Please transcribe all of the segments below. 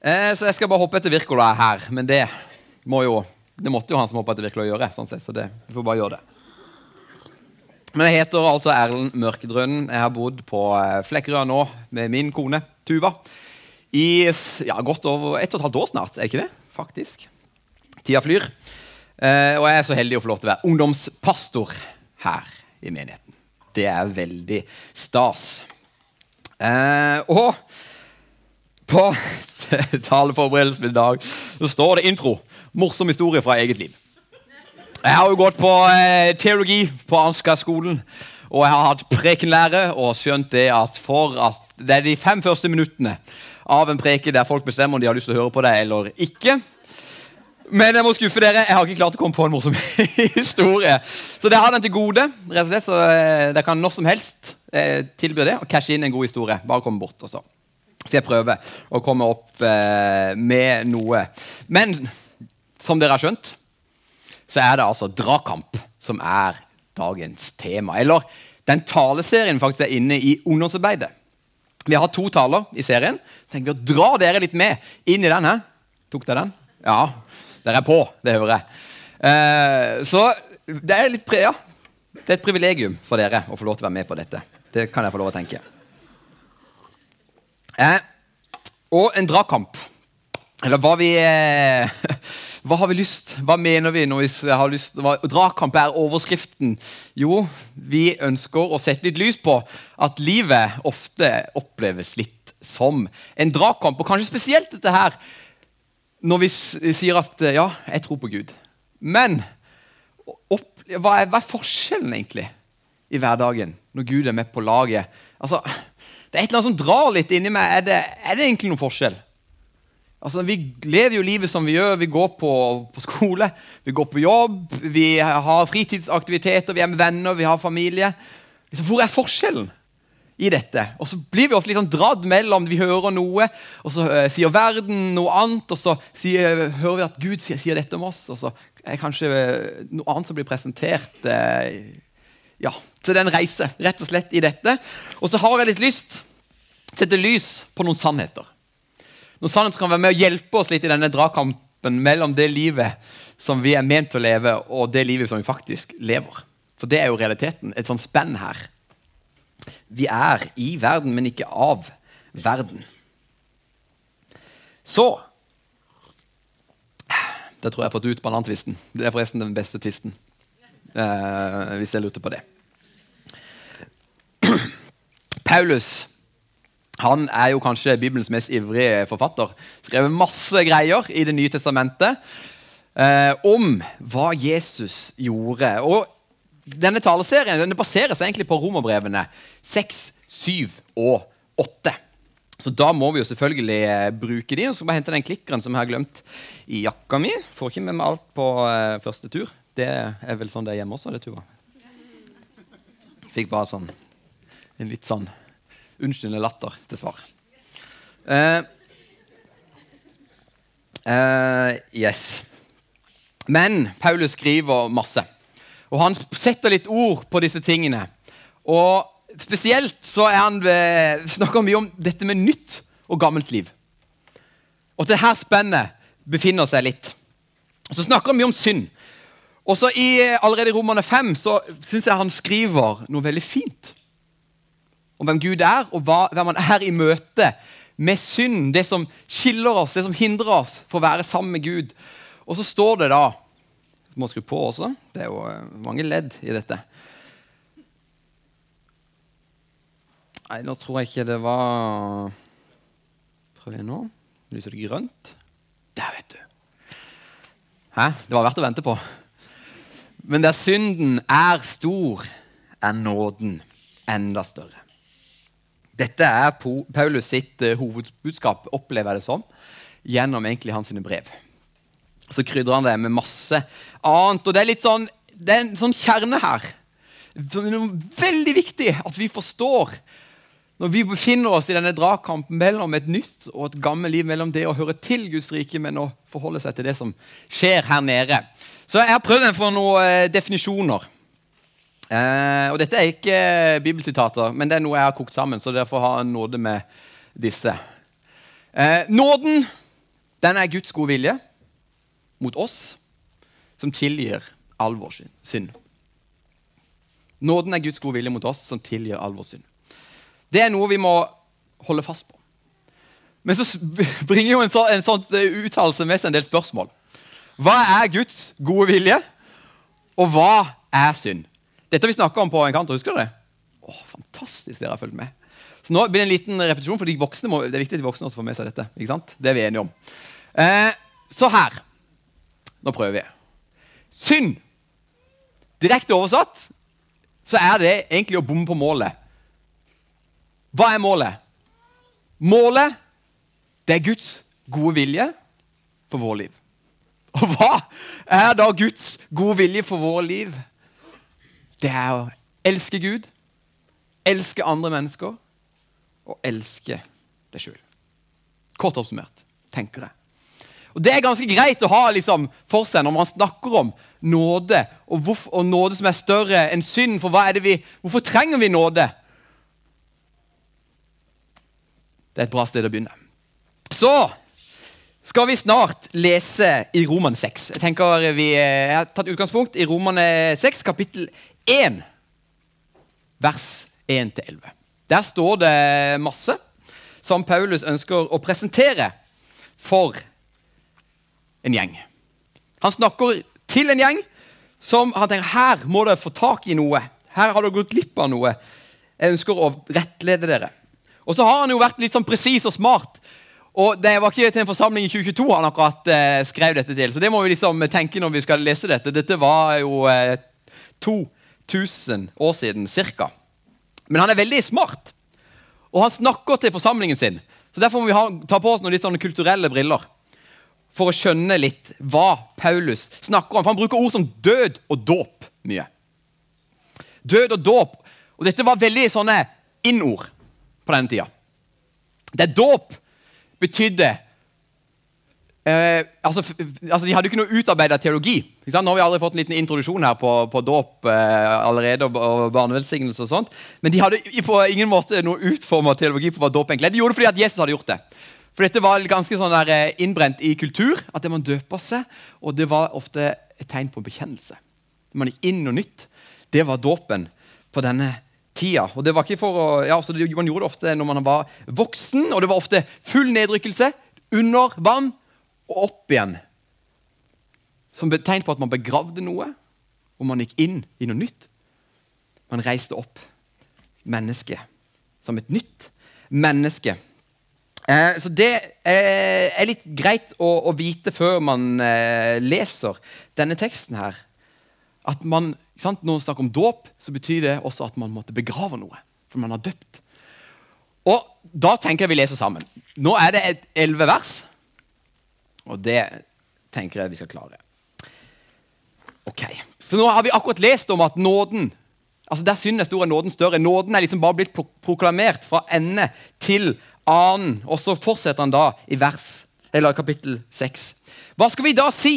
Så jeg skal bare hoppe etter Wirkola her, men det måtte jo han som hoppet etter Wirkola gjøre, sånn sett, så vi får bare gjøre det. Men jeg heter altså Erlend Mørkedrønnen. Jeg har bodd på Flekkerøya nå med min kone, Tuva, i godt over 1,5 år snart, er det ikke det? Faktisk. Tida flyr. Og jeg er så heldig å få lov til å være ungdomspastor her i menigheten. Det er veldig stas. Og på taleforberedelsen i dag så står det intro. Morsom historie fra eget liv. Jeg har jo gått på teologi på Ansgar-skolen, og jeg har hatt prekenlære og skjønt det at det er de 5 første minuttene av en preke der folk bestemmer om de har lyst til å høre på det eller ikke. Men jeg må skuffe dere, jeg har ikke klart å komme på en morsom historie. Så det har den til gode, rett og slett, så det kan når som helst tilby det og cashe inn en god historie. Bare komme bort og så. Så jeg prøver å komme opp med noe. Men som dere har skjønt, så er det altså dragkamp som er dagens tema. Eller den taleserien faktisk er inne i ungdomsarbeidet. Vi har 2 taler i serien. Tenker vi å dra dere litt med inn i den her. Tok dere den? Ja, dere er på, det hører jeg. Så det er litt det er et privilegium for dere å få lov til å være med på dette. Det kan jeg få lov å tenke. Og en dragkamp. Eller hva har vi lyst? Hva mener vi når vi har lyst? Dragkamp er overskriften. Jo, vi ønsker å sette litt lys på at livet ofte oppleves litt som en dragkamp. Og kanskje spesielt dette her når vi sier at ja, jeg tror på Gud. Men hva er forskjellen egentlig i hverdagen når Gud er med på laget? Altså, det er et eller annet som drar litt inni meg. Er det egentlig noen forskjell? Altså, vi lever jo livet som vi gjør. Vi går på skole, vi går på jobb, vi har fritidsaktiviteter, vi er med venner, vi har familie. Så hvor er forskjellen i dette? Og så blir vi ofte litt sånn dradd mellom, vi hører noe, og så sier verden noe annet, og så hører vi at Gud sier dette om oss, og så er kanskje noe annet som blir presentert. Så det er en reise, rett og slett, i dette. Og så har jeg litt lyst til å sette lys på noen sannheter. Noen sannheter som kan være med å hjelpe oss litt i denne dragkampen mellom det livet som vi er ment til å leve, og det livet som vi faktisk lever. For det er jo realiteten, et sånt spenn her. Vi er i verden, men ikke av verden. Så, det tror jeg har fått ut banantvisten. Det er forresten den beste tvisten, hvis jeg lurer på det. Paulus, han er jo kanskje Bibelens mest ivrige forfatter. Skrevet masse greier i Det nye testamentet om hva Jesus gjorde. Og denne taleserien den baserer seg egentlig på romerbrevene 6, 7 og 8. Så da må vi jo selvfølgelig bruke de. Og så bare hente den klikkeren som jeg har glemt i jakka mi. Får ikke med meg alt på første tur. Det er vel sånn det er hjemme også, det Tuva. Fikk bare sånn en litt sånn unnskyldende latter til svar. Yes. Men Paulus skriver masse. Og han setter litt ord på disse tingene. Og spesielt så snakker han mye om dette med nytt og gammelt liv. Og det her spennet befinner seg litt. Og så snakker han mye om synd. Og så allerede i Romerne 5 så synes jeg han skriver noe veldig fint. Om hvem Gud er, og hvem han er i møte med synd. Det som skiller oss, det som hindrer oss for å være sammen med Gud. Og så står det da, du må skru på også, det er jo mange ledd i dette. Nei, nå tror jeg ikke det var... Prøv igjen nå. Lyser det grønt? Der vet du. Hæ? Det var verdt å vente på. Men der synden er stor, er nåden enda større. Dette er Paulus sitt hovedbudskap, opplever jeg det som, gjennom egentlig hans brev. Så krydder han det med masse annet, og det er litt sånn, det er en sånn kjerne her. Det er veldig viktig at vi forstår, når vi befinner oss i denne dragkampen mellom et nytt og et gammelt liv, mellom det å høre til Guds rike, men å forholde seg til det som skjer her nede. Så jeg har prøvd å få noen definisjoner. Og dette er ikke bibelsitater, men det er noe jeg har kokt sammen, så dere får ha en nåde med disse. Nåden den er Guds gode vilje mot oss, som tilgir all vår synd. Nåden er Guds gode vilje mot oss, som tilgir all vår synd. Det er noe vi må holde fast på. Men så bringer jo en sånn uttalelse med seg en del spørsmål. Hva er Guds gode vilje? Og hva er synd? Dette vi snakket om på en kant, husker dere det? Fantastisk, dere har fulgt med. Så nå blir det en liten repetisjon, for de voksne det er viktig at de voksne også får med seg dette. Ikke sant? Det er vi enige om. Så her. Nå prøver vi. Synd. Direkte oversatt, så er det egentlig å bomme på målet. Hva er målet? Målet, det er Guds gode vilje for vår liv. Og hva er da Guds gode vilje for vår liv? Det er å elske Gud, elske andre mennesker, og elske deg selv. Kort oppsummert, tenker jeg. Og det er ganske greit å ha liksom, for seg når man snakker om nåde, og nåde som er større enn synd, for hvorfor trenger vi nåde? Det er et bra sted å begynne. Så skal vi snart lese i Romerne 6. Jeg tenker vi har tatt utgangspunkt i Romerne 6, kapittel 1, vers 1-11. Der står det masse som Paulus ønsker å presentere for en gjeng. Han snakker til en gjeng som han tenker, her må dere få tak i noe. Her har dere gått glipp av noe. Jeg ønsker å rettlede dere. Og så har han jo vært litt sånn presis og smart. Og det var ikke til en forsamling i 2022 han akkurat skrev dette til. Så det må vi liksom tenke når vi skal lese dette. Dette var jo 2000 år siden, cirka. Men han er veldig smart. Og han snakker til forsamlingen sin. Så derfor må vi ta på oss noen litt sånne kulturelle briller. For å skjønne litt hva Paulus snakker om. For han bruker ord som død og dåp mye. Død og dåp. Og dette var veldig sånne innord på denne tida. Det dåp betydde altså de hadde jo ikke noe utarbeidet teologi. Nå har vi aldri fått en liten introduksjon her på dåp allerede og barnevelsignelse og sånt. Men de hadde på ingen måte noe utformet teologi på hva dåp egentlig. De gjorde det fordi at Jesus hadde gjort det. For dette var ganske sånn der innbrent i kultur, at det man døper seg, og det var ofte et tegn på bekjennelse. Man gikk inn og nytt. Det var dåpen på denne tida. Og det var ikke for å, så man gjorde det ofte når man var voksen, og det var ofte full nedrykkelse, under vann og opp igjen. Som tegn på at man begravde noe, og man gikk inn i noe nytt. Man reiste opp mennesket som et nytt menneske. Så det er litt greit å vite før man leser denne teksten her. At man, når man snakker om dåp, så betyr det også at man måtte begrave noe. For man har døpt. Og da tenker jeg vi leser sammen. Nå er det 11 vers. Og det tenker jeg vi skal klare. Ok. For nå har vi akkurat lest om at nåden, altså der synden er stor, er nåden større. Nåden er liksom bare blitt proklamert fra ende til annen. Og så fortsetter han da i kapittel 6. Hva skal vi da si?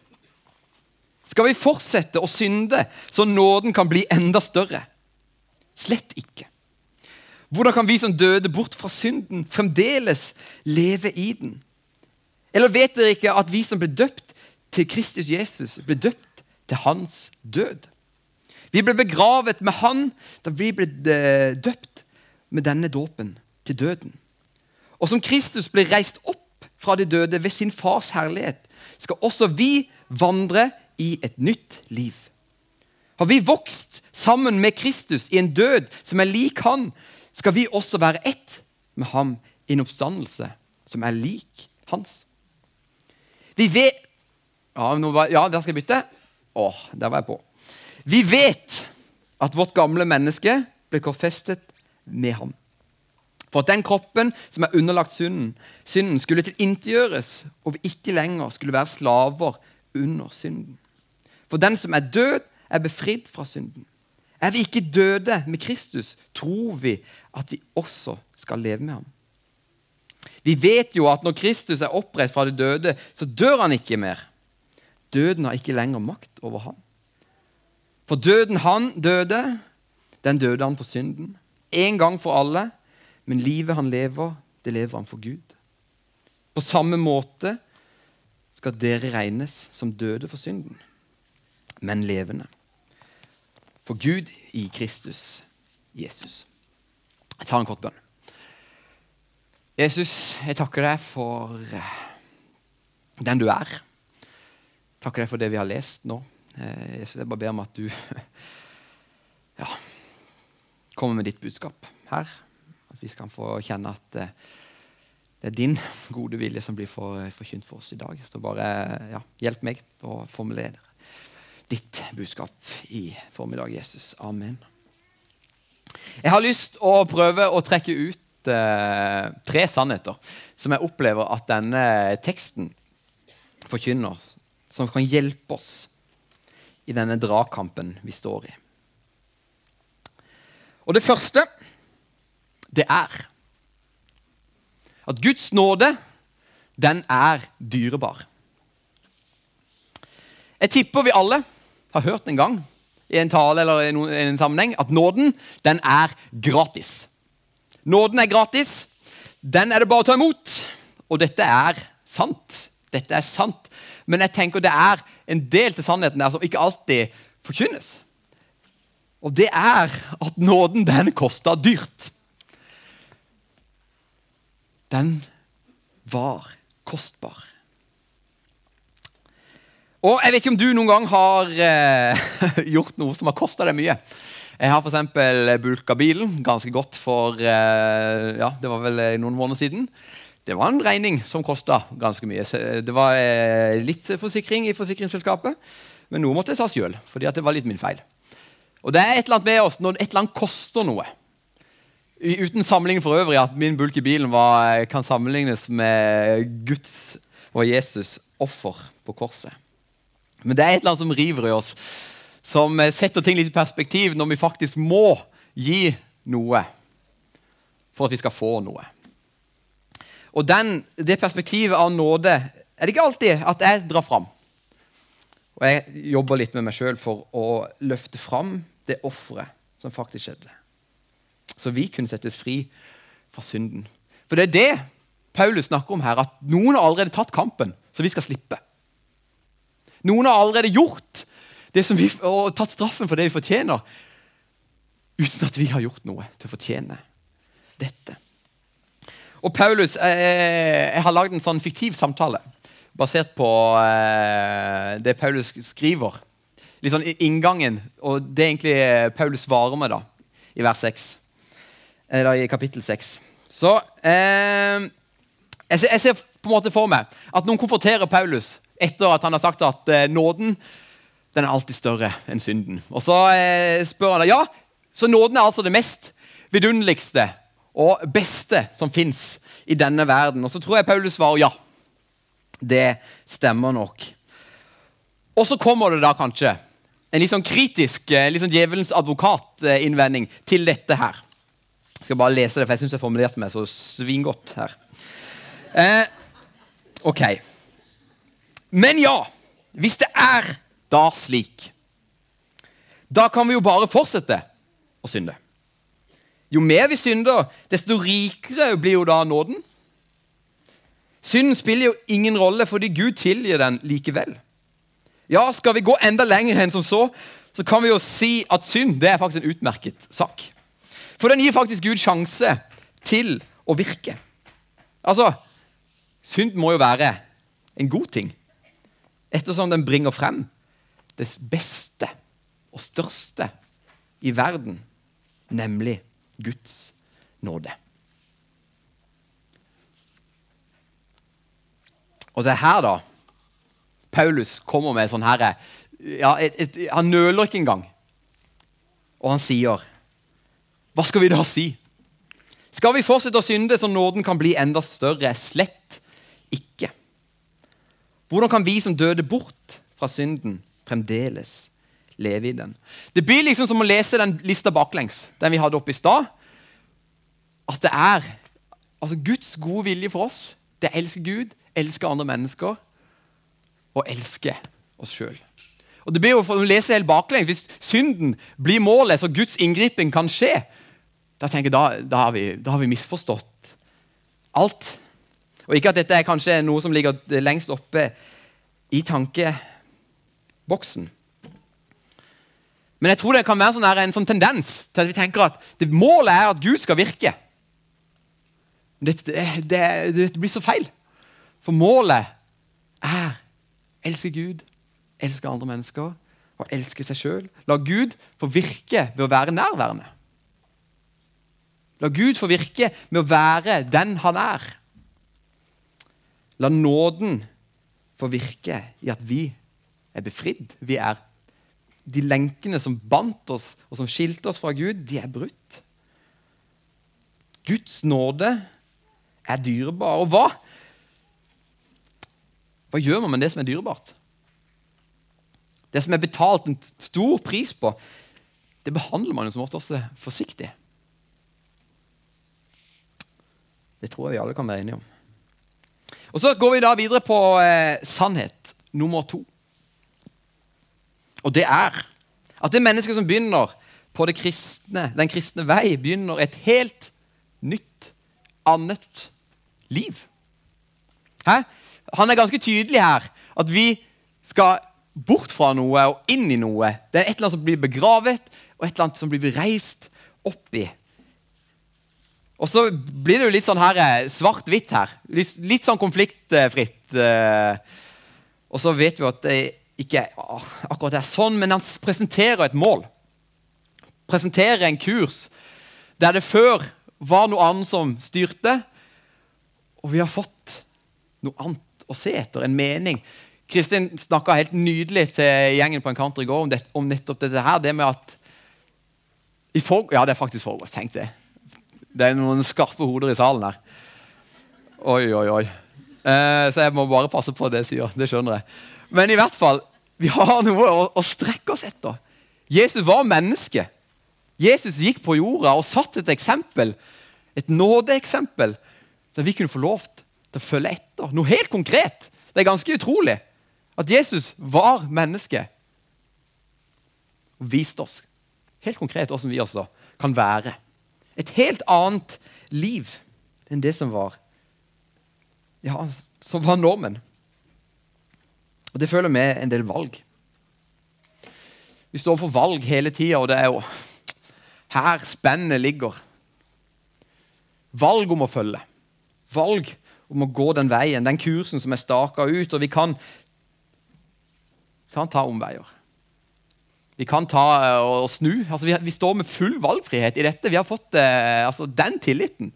Skal vi fortsette å synde så nåden kan bli enda større? Slett ikke. Hvordan kan vi som døde bort fra synden fremdeles leve i den? Eller vet dere ikke at vi som ble døpt til Kristus Jesus ble døpt til hans død? Vi ble begravet med han da vi ble døpt med denne dåpen til døden. Og som Kristus ble reist opp fra de døde ved sin fars herlighet, skal også vi vandre i et nytt liv. Har vi vokst sammen med Kristus i en død som er lik han, skal vi også være ett med ham i en oppstandelse som er lik hans. Vi vet... der skal jeg bytte. Der var jeg på. Vi vet at vårt gamle menneske ble korsfestet med ham. For at den kroppen som er underlagt synden skulle tilintetgjøres, og vi ikke lenger skulle være slaver under synden. For den som er død, er befridd fra synden. Er vi ikke døde med Kristus, tror vi at vi også skal leve med ham. Vi vet jo at når Kristus er oppreist fra de døde, så dør han ikke mer. Døden har ikke lenger makt over ham. For døden han døde, den døde han for synden. En gang for alle, men livet han lever, det lever han for Gud. På samme måte skal dere regnes som døde for synden, men levende for Gud i Kristus Jesus. Jeg tar en kort bønn. Jesus, jeg takker deg for den du er. Takker deg for det vi har lest nå. Jesus, jeg bare ber om at du kommer med ditt budskap her. At vi skal få kjenne at det er din gode vilje som blir forkynt for oss i dag. Så bare hjelp meg å formulere ditt budskap i formiddag, Jesus. Amen. Jeg har lyst å prøve å trekke ut 3 sannheter som jeg opplever at denne teksten forkynner, som kan hjelpe oss i denne dragkampen vi står i. Og det første, det er at Guds nåde, den er dyrebar. Jeg tipper vi alle har hørt en gang, i en tale eller i en sammenheng, at nåden, den er gratis. Nåden er gratis, den er det bare å ta imot. Og dette er sant. Dette er sant. Men jeg tenker det er en del til sannheten der som ikke alltid forkynnes. Og det er at nåden, den kostet dyrt. Den var kostbar. Og jeg vet ikke om du noen gang har gjort noe som har kostet deg mye. Jeg har for eksempel bulka bilen ganske godt for, det var vel noen måneder siden. Det var en regning som kostet ganske mye. Det var litt forsikring i forsikringsselskapet, men noe måtte jeg ta selv, fordi det var litt min feil. Og det er et eller annet med oss, når et eller annet koster noe. Uten sammenligning for øvrig, at min bulk i bilen kan sammenlignes med Guds og Jesus offer på korset. Men det er et eller annet som river i oss, som setter ting litt i perspektiv når vi faktisk må gi noe for at vi skal få noe. Og det perspektivet av nåde er det ikke alltid at jeg drar fram. Og jeg jobber litt med meg selv for å løfte fram det offeret som faktisk skjedde. Så vi kunne settes fri fra synden. For det er det Paulus snakker om her, at noen har allerede tatt kampen, så vi skal slippe. Noen har allerede gjort det som og tatt straffen for det vi fortjener, uten at vi har gjort noe til å fortjene dette. Og Paulus, jeg har laget en sånn fiktiv samtale, basert på det Paulus skriver. Litt sånn inngangen, og det er egentlig Paulus svarer med da, i vers 6. Eller i kapittel 6. Så jeg ser på en måte for meg at noen konfronterer Paulus etter at han har sagt at nåden, den er alltid større enn synden. Og så spør han, så nåden er altså det mest vidunderligste og beste som finnes i denne verden. Og så tror jeg Paulus svarer ja. Det stemmer nok. Og så kommer det da kanskje en litt sånn kritisk, litt sånn djevelens advokat-innvending til dette her. Jeg skal bare lese det, for jeg synes jeg formulerte meg så svingodt her. Ok. Men ja, hvis det er da slik, da kan vi jo bare fortsette å synde. Jo mer vi synder, desto rikere blir jo da nåden. Synden spiller jo ingen rolle, fordi Gud tilgir den likevel. Ja, skal vi gå enda lenger enn som så kan vi jo si at synd, det er faktisk en utmerket sak. For den gir faktisk Gud sjanse til å virke. Altså, synd må jo være en god ting, ettersom den bringer frem det beste og største i verden, nemlig Guds nåde. Og det er her da, Paulus kommer med sånn her, han nøler ikke engang, og han sier, hva skal vi da si? Skal vi fortsette å synde så nåden kan bli enda større? Slett ikke. Hvordan kan vi som døde bort fra synden fremdeles leve i den? Det blir liksom som å lese den lista baklengs, den vi hadde oppe i stad, at det er Guds gode vilje for oss. Det elsker Gud, elsker andre mennesker, og elsker oss selv. Og det blir jo for å lese helt baklengs, hvis synden blir målet, så Guds inngripen kan skje, da tenker jeg, da har vi misforstått alt. Og ikke at dette er kanskje noe som ligger lengst oppe i tankeboksen. Men jeg tror det kan være en sånn tendens til at vi tenker at målet er at Gud skal virke. Det blir så feil. For målet er elske Gud, elske andre mennesker og elske seg selv. La Gud få virke ved å være nærværende. La Gud få virke med å være den han er. La nåden få virke i at vi er befridd. De lenkene som bandt oss og som skilte oss fra Gud, de er brutt. Guds nåde er dyrebar. Og hva gjør man med det som er dyrebart? Det som er betalt en stor pris på, det behandler man jo som ofte også forsiktig. Det tror jeg vi alle kan være enige om. Og så går vi da videre på sannhet nummer 2. Og det er at det mennesket som begynner på den kristne vei, begynner et helt nytt, annet liv. Hæ? Han er ganske tydelig her, at vi skal bort fra noe og inn i noe. Det er et eller annet som blir begravet, og et eller annet som blir reist opp i. Og så blir det jo litt sånn her, svart-hvitt her. Litt sånn konfliktfritt. Og så vet vi at det ikke akkurat er sånn, men han presenterer et mål. Presenterer en kurs der det før var noe annet som styrte, og vi har fått noe annet å se etter, en mening. Kristin snakket helt nydelig til gjengen på Encounter i går om nettopp dette her, det med at ja, det er faktisk forgårs, tenkte jeg. Det er noen skarpe hoder i salen her. Oi. Så jeg må bare passe på det jeg sier, det skjønner jeg. Men i hvert fall, vi har noe å strekke oss etter. Jesus var menneske. Jesus gikk på jorda og satt et eksempel, et nådeeksempel, så vi kunne få lov til å følge etter. Noe helt konkret. Det er ganske utrolig at Jesus var menneske og viste oss helt konkret hvordan vi også kan være. Et helt annet liv enn det som var normen. Og det følger med en del valg. Vi står for valg hele tiden, og det er jo her spennet ligger. Valg om å følge. Valg om å gå den veien, den kursen som er staket ut, og vi kan ta omveier. Vi kan ta og snu. Altså, vi står med full valgfrihet i dette. Vi har fått den tilliten.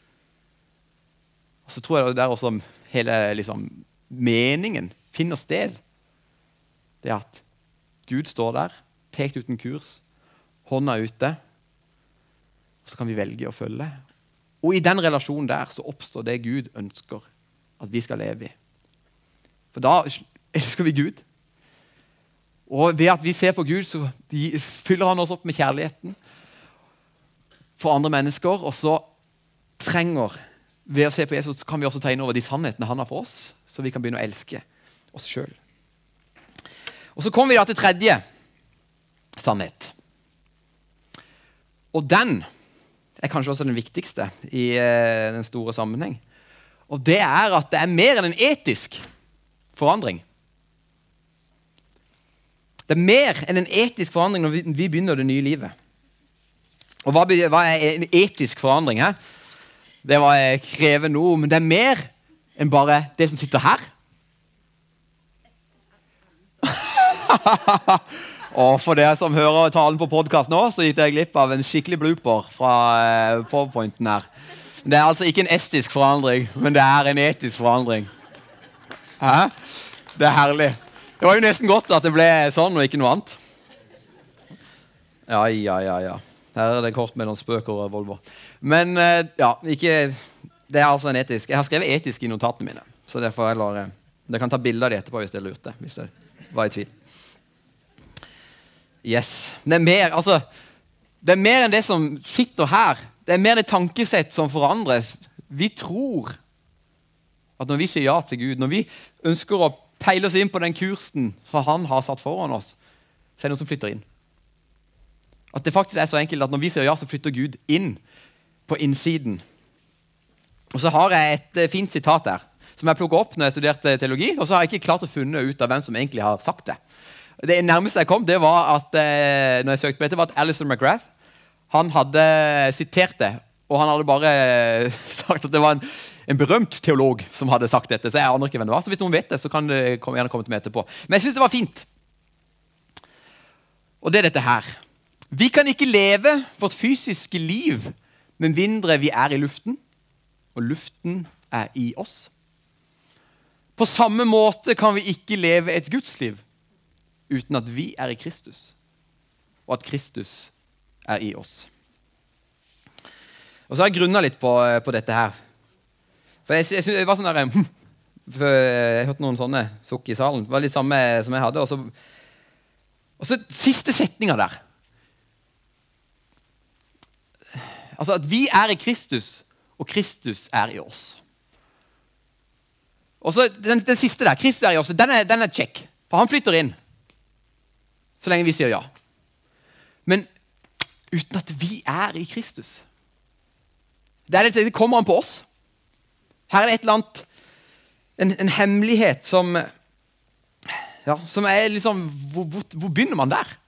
Og så tror jeg det er også hele meningen finner sted. Det at Gud står der, pekt ut en kurs, hånda ute, og så kan vi velge å følge. Og i den relasjonen der så oppstår det Gud ønsker at vi skal leve i. For da elsker vi Gud. Og ved at vi ser på Gud, så fyller han oss opp med kjærligheten for andre mennesker, og så ved å se på Jesus, så kan vi også ta inn over de sannhetene han har for oss, så vi kan begynne å elske oss selv. Og så kommer vi da til tredje sannhet. Og den er kanskje også den viktigste i den store sammenheng. Og det er at det er mer enn en etisk forandring. Det er mer enn en etisk forandring når vi begynner det nye livet. Og hva er en etisk forandring? Det var krevende ord, men det er mer enn bare det som sitter her. Og for dere som hører talen på podcast nå, så gitt jeg glipp av en skikkelig blooper fra PowerPointen her. Det er altså ikke en estisk forandring, men det er en etisk forandring. Hæ? Det er herlig. Det var jo nesten godt at det ble sånn og ikke noe annet. Ja. Her er det kort med noen spøker og Volvo. Men det er altså en etisk. Jeg har skrevet etisk i notatene mine, så derfor jeg kan ta bilder av det etterpå hvis det lurte, hvis det var i tvil. Yes. Det er mer enn det som sitter her. Det er mer det tankesett som forandres. Vi tror at når vi sier ja til Gud, når vi ønsker å peile oss inn på den kursen som han har satt foran oss, så er det noe som flytter inn. At det faktisk er så enkelt at når vi sier ja, så flytter Gud inn på innsiden. Og så har jeg et fint sitat der, som jeg plukket opp når jeg studerte teologi, og så har jeg ikke klart å finne ut av hvem som egentlig har sagt det. Det nærmeste jeg kom, det var at, når jeg søkte på dette, var at Alistair McGrath, han hadde sitert det, og han hadde bare sagt at det var en berømt teolog som hadde sagt dette, så jeg aner ikke hvem det var. Så hvis noen vet det, så kan det gjerne komme til meg etterpå. Men jeg synes det var fint. Og det er dette her. Vi kan ikke leve vårt fysiske liv med mindre vi er i luften, og luften er i oss. På samme måte kan vi ikke leve et gudsliv uten at vi er i Kristus, og at Kristus er i oss. Og så har jeg grunnet litt på dette her. For jeg synes det var sånn der, jeg hørte noen sånne sukk i salen, det var litt samme som jeg hadde, og så siste setninga der. Altså at vi er i Kristus, og Kristus er i oss. Og så den siste der, Kristus er i oss, den er check. For han flytter inn, så lenge vi sier ja. Men uten at vi er i Kristus. Det kommer han på oss. Her er det et eller annet, en hemmelighet som er liksom, hvor begynner man der?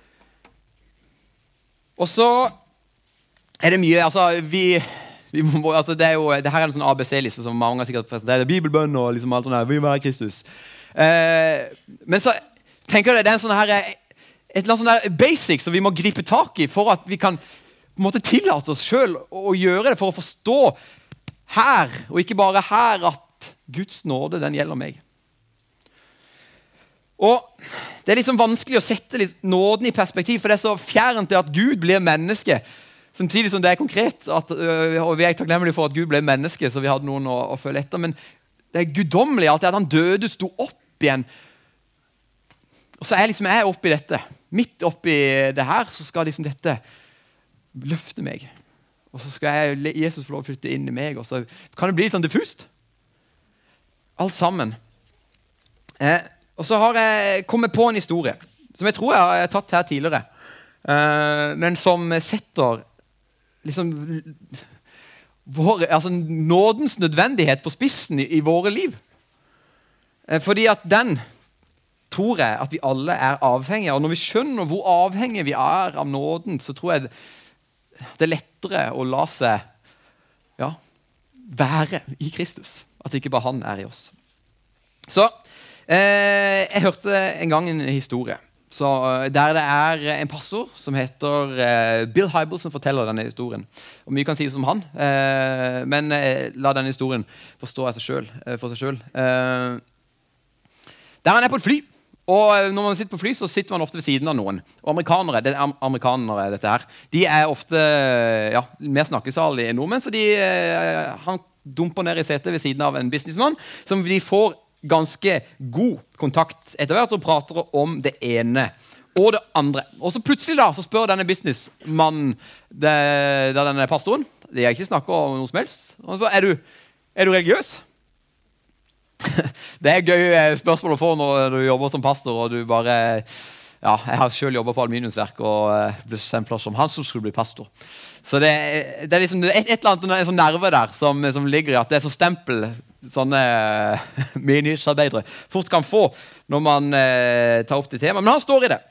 Og så er det mye, altså det her er en sånn ABC-liste som mange har sikkert presentert, bibelbønn og liksom alt sånt her, vi må være Kristus. Men så tenker jeg det er en sånn her, et eller annet sånn der basic som vi må gripe tak i for at vi kan på en måte tillate oss selv å gjøre det for å forstå her, og ikke bare her, at Guds nåde, den gjelder meg. Og det er liksom vanskelig å sette nåden i perspektiv, for det er så fjernt til at Gud blir menneske, samtidig som det er konkret, og vi er takknemlige for at Gud ble menneske, så vi hadde noen å følge etter, men det er guddommelig at han døde, sto opp igjen. Og så er jeg oppi dette. Midt oppi det her, så skal liksom dette løfte meg. Og så skal Jesus få lov å flytte inn i meg, og så kan det bli litt sånn diffust. Alt sammen. Og så har jeg kommet på en historie, som jeg tror jeg har tatt her tidligere, men som setter liksom nådens nødvendighet på spissen i våre liv. Fordi at den tror jeg at vi alle er avhengige, og når vi skjønner hvor avhengige vi er av nåden, så tror jeg det er lettere å la seg være i Kristus, at ikke bare han er i oss. Så jeg hørte en gang en historie der det er en pastor som heter Bill Hybels som forteller denne historien. Og mye kan sies om han, men la denne historien forstå for seg selv. Der han er på et fly, og når man sitter på fly, så sitter man ofte ved siden av noen. Og amerikanere, det er amerikanere dette her, de er ofte mer snakkesalige enn nordmenn, så han dumper ned i setet ved siden av en businessmann, som de får ganske god kontakt etter hvert og prater om det ene og det andre. Og så plutselig da, så spør denne businessmannen denne pastoren, de har ikke snakket om noe som helst, og så spør, er du religiøs? Det er gøy spørsmål å få når du jobber som pastor, og du bare, jeg har selv jobbet på aluminiumsverk og ble sendt plass som han som skulle bli pastor. Så det er liksom et eller annet, en sånn nerve der som ligger i at det er så stempel sånne menighetsarbeidere fort kan få når man tar opp det temaet. Men han står i det.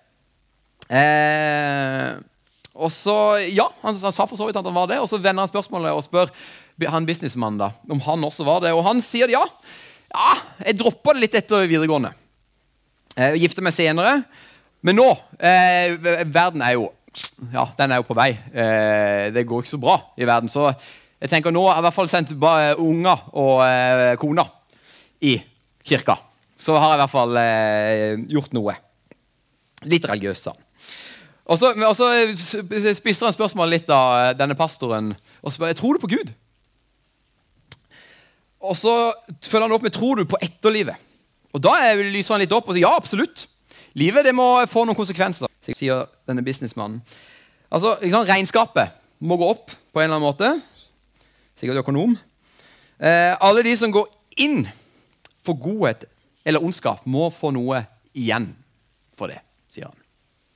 Og så, han sa for så vidt at han var det, og så vender han spørsmålet og spør han businessmannen da, om han også var det, og han sier jeg droppet det litt etter videregående. Jeg gifter meg senere, men nå, verden er jo, den er jo på vei. Det går ikke så bra i verden, så jeg tenker nå har jeg i hvert fall sendt unger og kona i kirka. Så har jeg i hvert fall gjort noe. Litt religiøst, da. Og så spisser han spørsmålet litt av denne pastoren, og spør, tror du på Gud? Og så følger han opp med, tror du på etterlivet? Og da lyser han litt opp og sier, ja, absolutt. Livet, det må få noen konsekvenser, sier denne businessmannen. Altså, regnskapet må gå opp på en eller annen måte, sikkert økonom. Alle de som går inn for godhet eller ondskap må få noe igjen for det, sier han.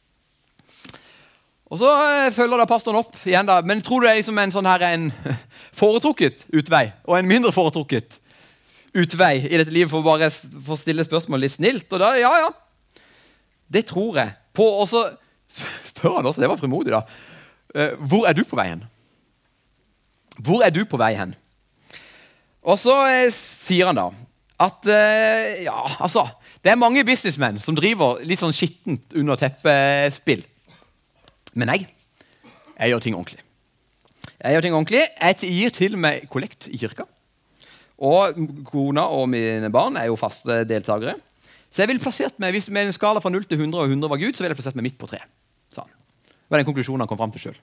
Og så følger da pastoren opp igjen da, men tror du det er liksom en sånn her en foretrukket utvei og en mindre foretrukket utvei i dette livet for å bare få stille spørsmål litt snilt. Og da, ja, det tror jeg på. Og så spør han også, det var frimodig da, hvor er du på vei hen? Hvor er du på vei hen? Og så sier han da at det er mange businessmenn som driver litt sånn skittent under teppespill. Men jeg gjør ting ordentlig. Jeg gir til og med kollekt i kirka. Og kona og mine barn er jo faste deltakere. Så jeg ville plassert meg, hvis med en skala fra 0 til 100, og 100 var Gud, så ville jeg plassert meg midt på 3. Sånn. Det var den konklusjonen han kom frem til selv.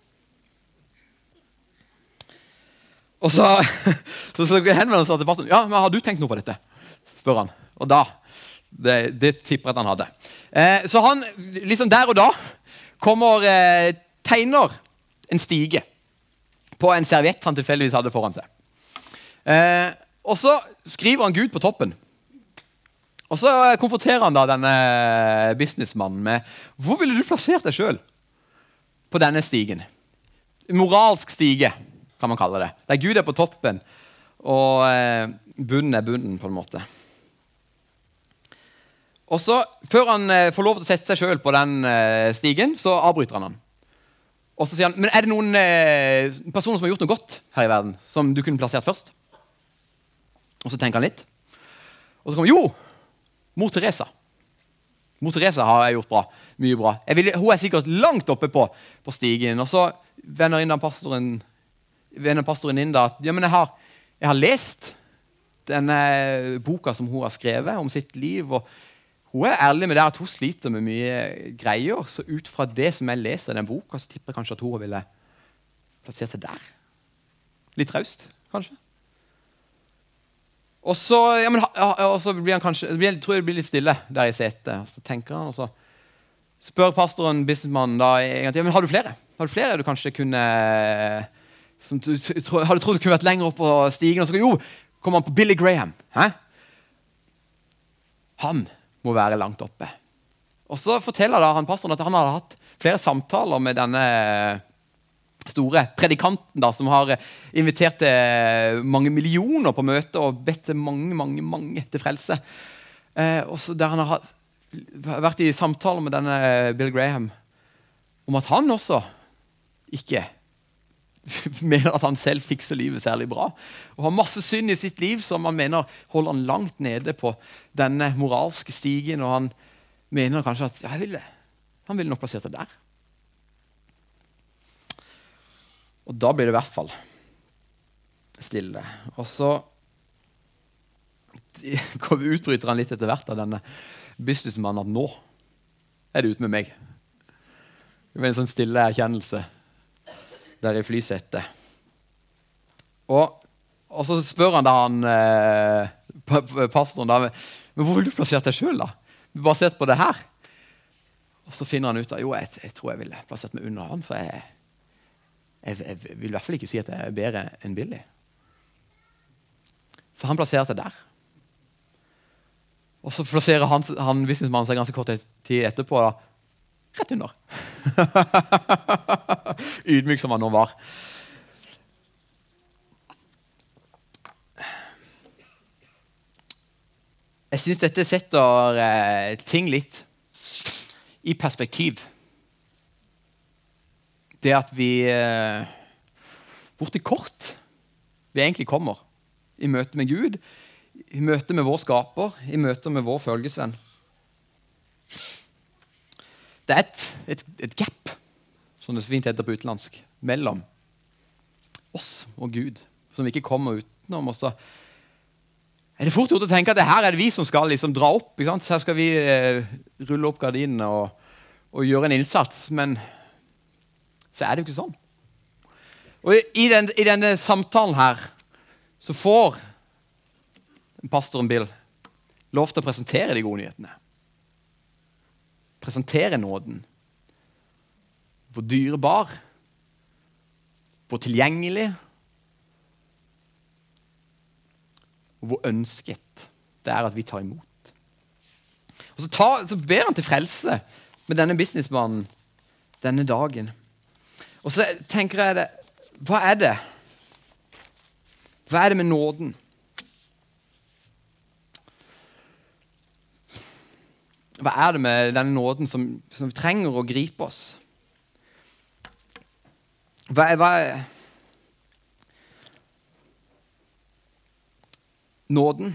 Og så henvender han seg til pastoren. Ja, men har du tenkt noe på dette? Spør han. Og da, det tipper at han hadde. Så han, liksom der og da, tegner en stige på en serviett han tilfeldigvis hadde foran seg. Og så skriver han Gud på toppen. Og så konfronterer han da denne businessmannen med hvor ville du plassert deg selv på denne stigen? Moralsk stige, kan man kalle det. Der Gud er på toppen, og bunnen er bunnen på en måte. Og så, før han får lov til å sette seg selv på den stigen, så avbryter han. Og så sier han, men er det noen personer som har gjort noe godt her i verden, som du kunne plassert først? Og så tenker han litt. Og så kommer, jo, Mor Teresa. Mor Teresa har jeg gjort bra, mye bra. Hun er sikkert langt oppe på stigen, og så vender pastoren inn da, at ja, men jeg har lest denne boka som hun har skrevet om sitt liv, og hun er ærlig med det at hun sliter med mye greier, så ut fra det som jeg leser i den boka, så tipper jeg kanskje at hun ville plassert seg der. Litt raust, kanskje. Og så, blir han kanskje, jeg tror det blir litt stille der i setet, og så tenker han, og så spør pastoren, businessmannen da, ja, men har du flere? Har du flere du kanskje kunne, har du trodd du kunne vært lenger opp på stigen? Og så kommer han på Billy Graham. Hæ? Han må være langt oppe. Og så forteller da han pastoren at han hadde hatt flere samtaler med denne store predikanten da, som har invitert mange millioner på møte og bedt mange til frelse. Og så der han har vært i samtaler med denne Bill Graham om at han også ikke mener at han selv fikser livet særlig bra. Og har masse synd i sitt liv som han mener holder han langt nede på denne moralske stigen, og han mener kanskje at han ville nok plassert seg der. Og da blir det i hvert fall stille. Og så utbryter han litt etter hvert av denne businessmannen at nå er det ut med meg. Det var en sånn stille erkjennelse der i flysetet. Og så spør han da pastoren da, men hvor vil du plassert deg selv da? Basert på det her? Og så finner han ut at jeg tror jeg ville plassert meg under han, for jeg vil i hvert fall ikke si at jeg er bedre enn Billy. Så han plasserer seg der. Og så plasserer han businessmannen seg ganske kort tid etterpå da, rett under. Ydmyk som han nå var. Jeg synes dette setter ting litt i perspektiv. Det at vi borti kort vi egentlig kommer i møte med Gud, i møte med vår skaper, i møte med vår følgesvenn. Det er et gap, som det så fint heter på utenlandsk, mellom oss og Gud, som vi ikke kommer utenom. Og så er det fort gjort å tenke at det her er det vi som skal liksom dra opp. Ikke sant? Her skal vi rulle opp gardinene og gjøre en innsats, men så er det jo ikke sånn. Og i denne samtalen her, så får pastoren Bill lov til å presentere de gode nyhetene. Presentere nåden. Hvor dyrebar, hvor tilgjengelig, og hvor ønsket det er at vi tar imot. Og så ber han til frelse med denne businessmannen denne dagen. Og så tenker jeg det, hva er det? Hva er det med nåden? Hva er det med denne nåden som vi trenger å gripe oss? Hva er nåden?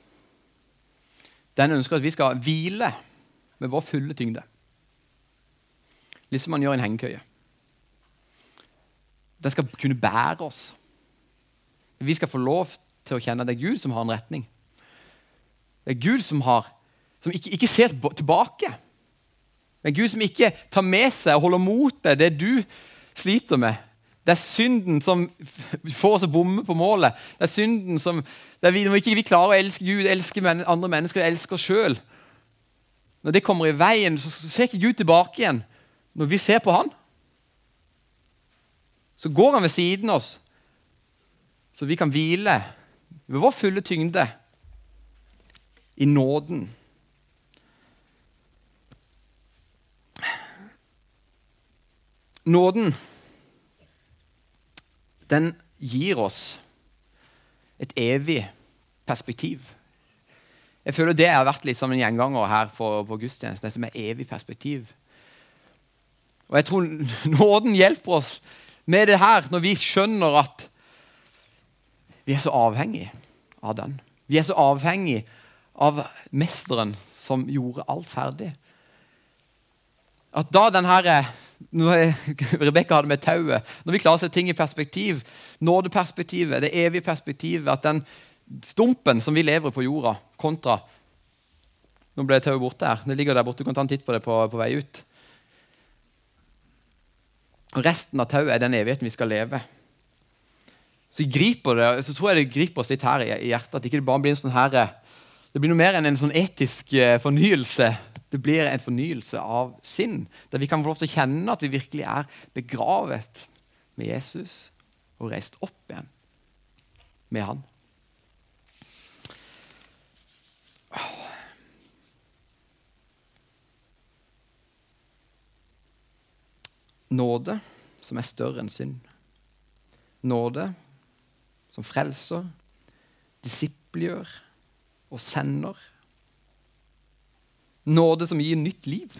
Den ønsker at vi skal hvile med vår fulle tyngde. Litt som man gjør i en hengekøye. Den skal kunne bære oss. Vi skal få lov til å kjenne at det er Gud som har en retning. Det er Gud som ikke ser tilbake. Det er Gud som ikke tar med seg og holder mot deg det du sliter med. Det er synden som får oss å bomme på målet. Det er synden som når ikke vi klarer å elske Gud, elske andre mennesker, elske oss selv. Når det kommer i veien, så ser ikke Gud tilbake igjen. Når vi ser på han, så går han ved siden av oss, så vi kan hvile ved vår fulle tyngde i nåden. Nåden, den gir oss et evig perspektiv. Jeg føler det har vært litt som en gjenganger her på gudstjenesten, dette med evig perspektiv. Og jeg tror nåden hjelper oss med det her, når vi skjønner at vi er så avhengig av den. Vi er så avhengig av mesteren som gjorde alt ferdig. At da den her, når Rebekka hadde med tauet, når vi klarer å se ting i perspektiv, nådeperspektivet, det evige perspektivet, at den stumpen som vi lever på jorda, kontra, nå ble tauet borte her, det ligger der borte, du kan ta en titt på det på vei ut. Og resten av tauet er den evigheten vi skal leve. Så tror jeg det griper oss litt her i hjertet, at ikke det bare blir en sånn her, det blir noe mer enn en sånn etisk fornyelse. Det blir en fornyelse av sinn, der vi kan få lov til å kjenne at vi virkelig er begravet med Jesus og reist opp igjen med han. Nåde som er større enn synd. Nåde som frelser, disippelgjør og sender. Nåde som gir nytt liv.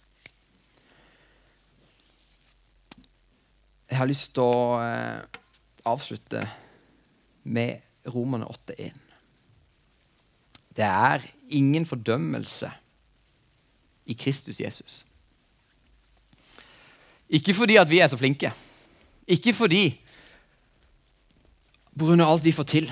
Jeg har lyst til å avslutte med Romerne 8:1. Det er ingen fordømmelse i Kristus Jesus. Ikke fordi at vi er så flinke. Ikke fordi på grunn av alt vi får til.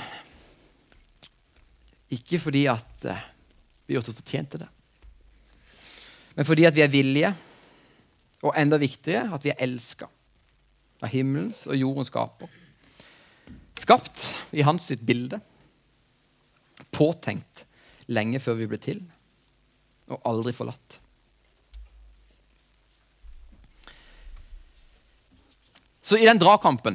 Ikke fordi at vi har fortjent det. Men fordi at vi er villige, og enda viktigere, at vi er elsket av himmelens og jordens skaper. Skapt i hans sitt bilde. Påtenkt lenge før vi ble til, og aldri forlatt. Så i den dragkampen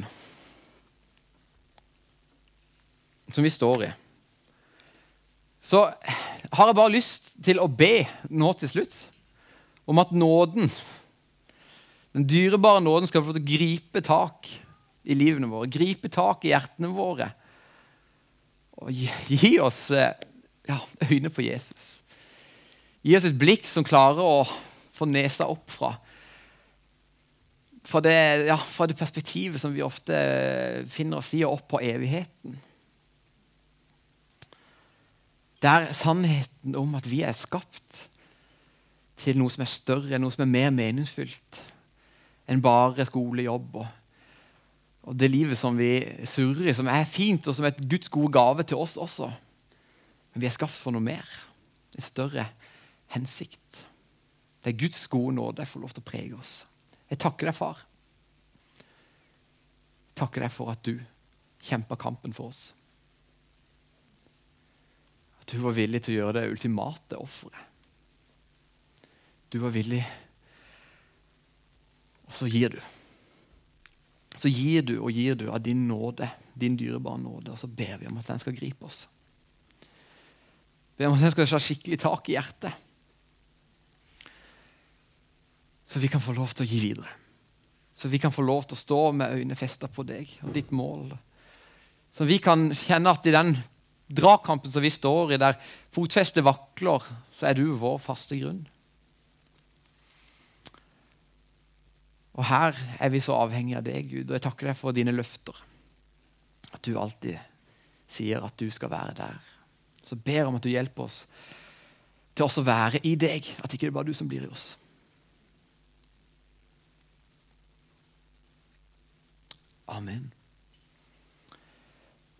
som vi står i, så har jeg bare lyst til å be nå til slutt om at nåden, den dyrebare nåden, skal få til å gripe tak i livene våre, gripe tak i hjertene våre, og gi oss øyne på Jesus. Gi oss et blikk som klarer å få nesa opp fra det perspektivet som vi ofte finner oss i, og opp på evigheten. Det er sannheten om at vi er skapt til noe som er større, noe som er mer meningsfylt enn bare skole, jobb og det livet som vi surrer i, som er fint og som er et Guds gode gave til oss også. Men vi er skapt for noe mer, en større hensikt. Det er Guds gode nåde som får lov til å prege oss. Jeg takker deg, far. Jeg takker deg for at du kjempet kampen for oss. At du var villig til å gjøre det ultimate offeret. Du var villig, og så gir du. Så gir du og gir du av din nåde, din dyrebare nåde, og så ber vi om at den skal gripe oss. Ber om at den skal ha skikkelig tak i hjertet. Så vi kan få lov til å gi videre. Så vi kan få lov til å stå med øynene festet på deg og ditt mål. Så vi kan kjenne at i den dragkampen som vi står i, der fotfestet vakler, så er du vår faste grunn. Og her er vi så avhengige av deg, Gud, og jeg takker deg for dine løfter. At du alltid sier at du skal være der. Så ber om at du hjelper oss til også å være i deg, at ikke det er bare du som blir i oss. Amen.